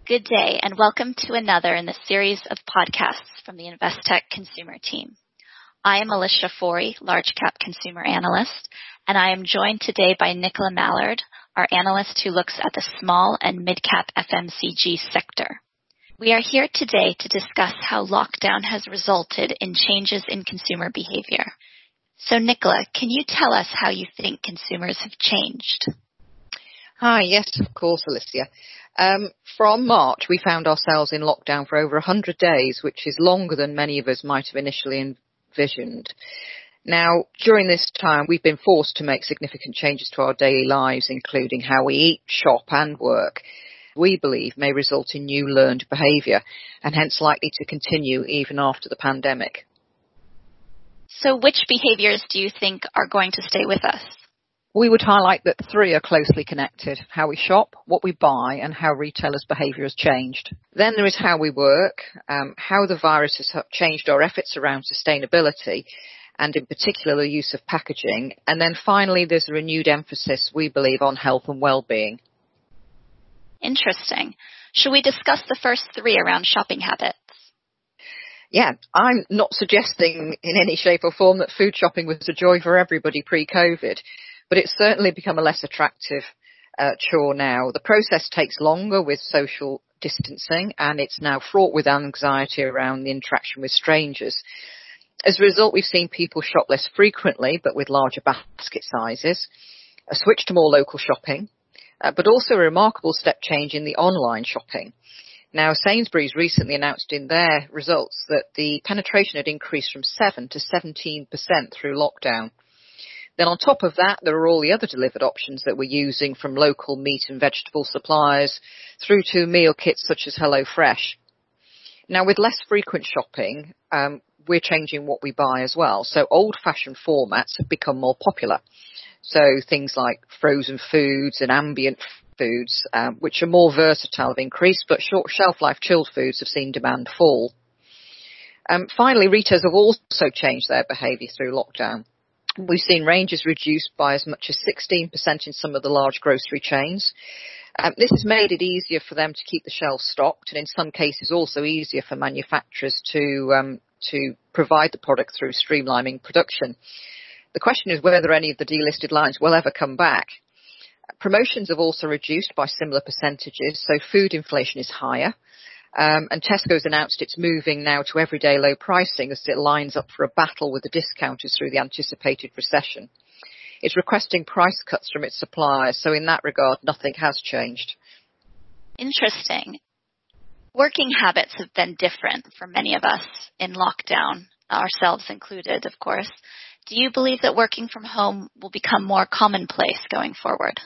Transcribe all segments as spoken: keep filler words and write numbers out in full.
Good day, and welcome to another in the series of podcasts from the Investec Consumer team. I am Alicia Forey, Large Cap Consumer Analyst, and I am joined today by Nicola Mallard, our analyst who looks at the small and mid-cap F M C G sector. We are here today to discuss how lockdown has resulted in changes in consumer behavior. So, Nicola, can you tell us how you think consumers have changed? Hi, yes, of course, Alicia. Um, from March, we found ourselves in lockdown for over one hundred days, which is longer than many of us might have initially envisioned. Now, during this time, we've been forced to make significant changes to our daily lives, including how we eat, shop and work. We believe may result in new learned behaviour and hence likely to continue even after the pandemic. So which behaviours do you think are going to stay with us? We would highlight that three are closely connected: how we shop, what we buy, and how retailers' behaviour has changed. Then there is how we work, um, how the virus has changed our efforts around sustainability, and in particular the use of packaging. And then finally there's a renewed emphasis, we believe, on health and well-being. Interesting. Should we discuss the first three around shopping habits? Yeah, I'm not suggesting in any shape or form that food shopping was a joy for everybody pre-COVID. But it's certainly become a less attractive uh, chore now. The process takes longer with social distancing, and it's now fraught with anxiety around the interaction with strangers. As a result, we've seen people shop less frequently, but with larger basket sizes, a switch to more local shopping, uh, but also a remarkable step change in the online shopping. Now, Sainsbury's recently announced in their results that the penetration had increased from seven to seventeen percent through lockdown. Then on top of that, there are all the other delivered options that we're using, from local meat and vegetable suppliers through to meal kits such as HelloFresh. Now, with less frequent shopping, um, we're changing what we buy as well. So old-fashioned formats have become more popular. So things like frozen foods and ambient foods, um, which are more versatile, have increased, but short shelf-life chilled foods have seen demand fall. Um, finally, retailers have also changed their behaviour through lockdown. We've seen ranges reduced by as much as sixteen percent in some of the large grocery chains. Um, this has made it easier for them to keep the shelves stocked, and in some cases also easier for manufacturers to um, to provide the product through streamlining production. The question is whether any of the delisted lines will ever come back. Promotions have also reduced by similar percentages, so food inflation is higher. Um, and Tesco's announced it's moving now to everyday low pricing as it lines up for a battle with the discounters through the anticipated recession. It's requesting price cuts from its suppliers, so in that regard, nothing has changed. Interesting. Working habits have been different for many of us in lockdown, ourselves included, of course. Do you believe that working from home will become more commonplace going forward?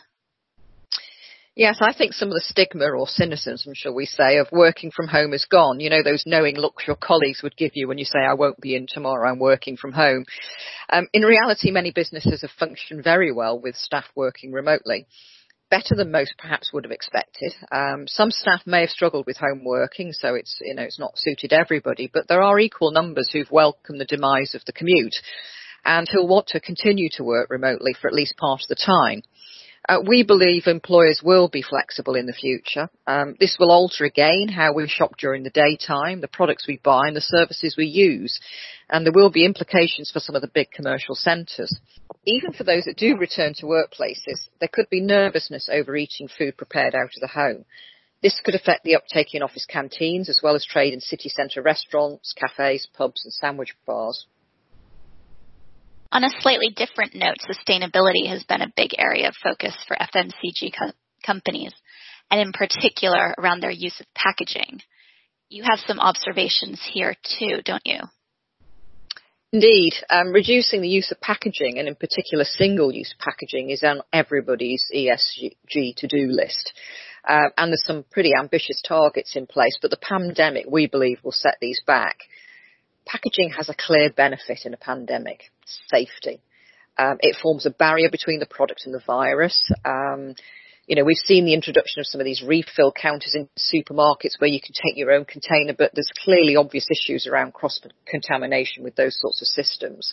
Yes, I think some of the stigma or cynicism, shall we say, of working from home is gone. You know, those knowing looks your colleagues would give you when you say, I won't be in tomorrow, I'm working from home. Um, in reality, many businesses have functioned very well with staff working remotely. Better than most perhaps would have expected. Um, some staff may have struggled with home working, so it's, you know, it's not suited everybody, but there are equal numbers who've welcomed the demise of the commute and who'll want to continue to work remotely for at least part of the time. Uh, we believe employers will be flexible in the future. Um, this will alter again how we shop during the daytime, the products we buy and the services we use. And there will be implications for some of the big commercial centres. Even for those that do return to workplaces, there could be nervousness over eating food prepared out of the home. This could affect the uptake in office canteens as well as trade in city centre restaurants, cafes, pubs and sandwich bars. On a slightly different note, sustainability has been a big area of focus for F M C G co- companies, and in particular around their use of packaging. You have some observations here too, don't you? Indeed. Um, reducing the use of packaging, and in particular single-use packaging, is on everybody's E S G to-do list. Uh, and there's some pretty ambitious targets in place, but the pandemic, we believe, will set these back. Packaging has a clear benefit in a pandemic: safety. Um, it forms a barrier between the product and the virus. Um, you know, we've seen the introduction of some of these refill counters in supermarkets where you can take your own container, but there's clearly obvious issues around cross-contamination with those sorts of systems.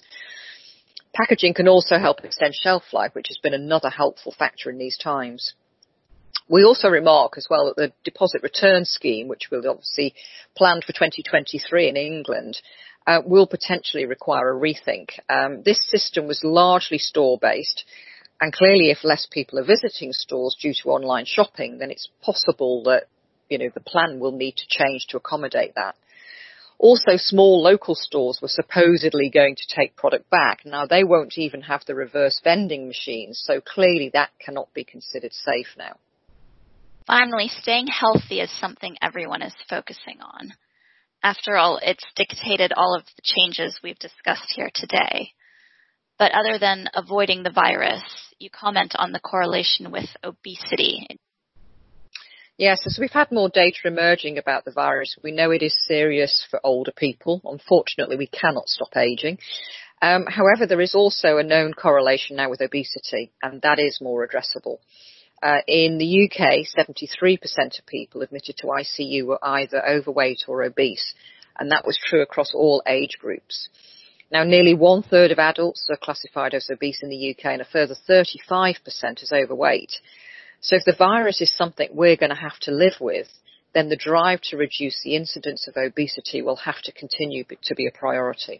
Packaging can also help extend shelf life, which has been another helpful factor in these times. We also remark as well that the deposit return scheme, which will obviously planned for twenty twenty-three in England, uh, will potentially require a rethink. Um, this system was largely store-based, and clearly if less people are visiting stores due to online shopping, then it's possible that, you know, the plan will need to change to accommodate that. Also, small local stores were supposedly going to take product back. Now, they won't even have the reverse vending machines, so clearly that cannot be considered safe now. Finally, staying healthy is something everyone is focusing on. After all, it's dictated all of the changes we've discussed here today. But other than avoiding the virus, you comment on the correlation with obesity. Yes, as we've had more data emerging about the virus, we know it is serious for older people. Unfortunately, we cannot stop aging. Um, however, there is also a known correlation now with obesity, and that is more addressable. Uh, in the U K, seventy-three percent of people admitted to I C U were either overweight or obese, and that was true across all age groups. Now, nearly one third of adults are classified as obese in the U K, and a further thirty-five percent as overweight. So if the virus is something we're going to have to live with, then the drive to reduce the incidence of obesity will have to continue to be a priority.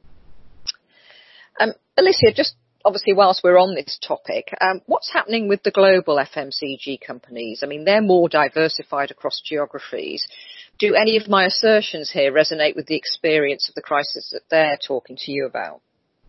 Um, Alicia, just obviously whilst we're on this topic, um, what's happening with the global F M C G companies? I mean, they're more diversified across geographies. Do any of my assertions here resonate with the experience of the crisis that they're talking to you about?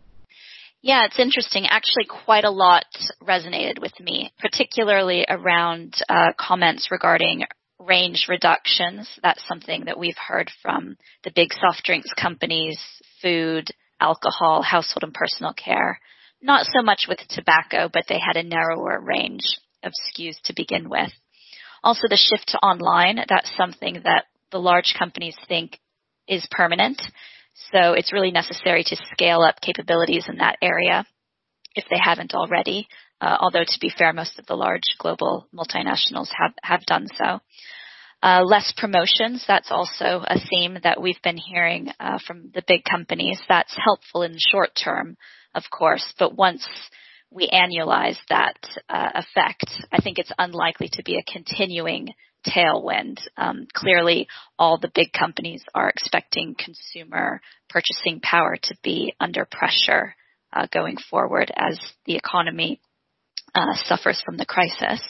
Yeah, it's interesting. Actually, quite a lot resonated with me, particularly around uh, comments regarding range reductions. That's something that we've heard from the big soft drinks companies, food, alcohol, household and personal care. Not so much with tobacco, but they had a narrower range of S K Us to begin with. Also, the shift to online, that's something that the large companies think is permanent. So it's really necessary to scale up capabilities in that area if they haven't already, uh, although to be fair, most of the large global multinationals have, have done so. Uh, less promotions, that's also a theme that we've been hearing uh, from the big companies. That's helpful in the short term, of course, but once we annualize that uh, effect, I think it's unlikely to be a continuing tailwind. Um, clearly, all the big companies are expecting consumer purchasing power to be under pressure uh, going forward as the economy uh, suffers from the crisis.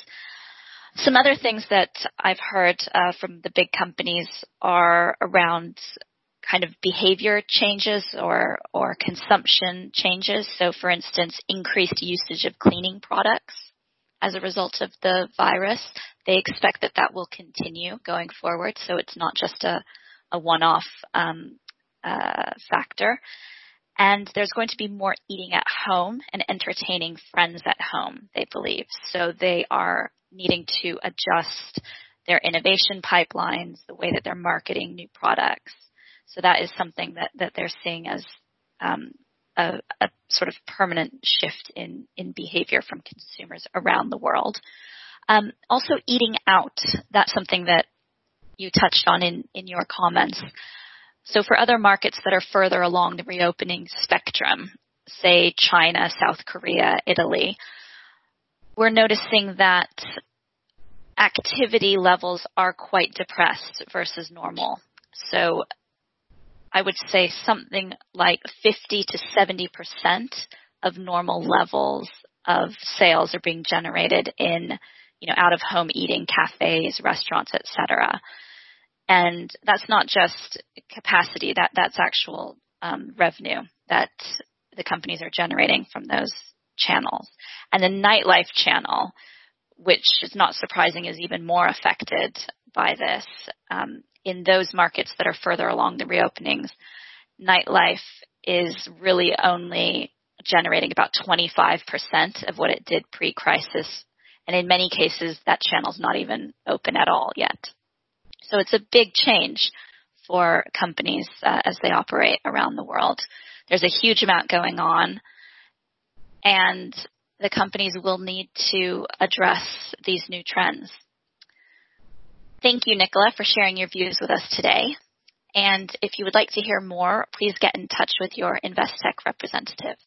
Some other things that I've heard uh, from the big companies are around kind of behavior changes or, or consumption changes. So, for instance, increased usage of cleaning products as a result of the virus. They expect that that will continue going forward, so it's not just a, a one-off um, uh, factor. And there's going to be more eating at home and entertaining friends at home, they believe. So they are needing to adjust their innovation pipelines, the way that they're marketing new products. So that is something that, that they're seeing as um, a, a sort of permanent shift in, in behavior from consumers around the world. Um, also, eating out, that's something that you touched on in, in your comments. So for other markets that are further along the reopening spectrum, say China, South Korea, Italy, we're noticing that activity levels are quite depressed versus normal. So I would say something like fifty to seventy percent of normal levels of sales are being generated in, you know, out-of-home eating, cafes, restaurants, et cetera. And that's not just capacity, that, that's actual um, revenue that the companies are generating from those channels. And the nightlife channel, which is not surprising, is even more affected by this. Um, in those markets that are further along the reopenings, nightlife is really only generating about twenty-five percent of what it did pre-crisis. And in many cases, that channel's not even open at all yet. So it's a big change for companies uh, as they operate around the world. There's a huge amount going on, and the companies will need to address these new trends. Thank you, Nicola, for sharing your views with us today. And if you would like to hear more, please get in touch with your Investec representative.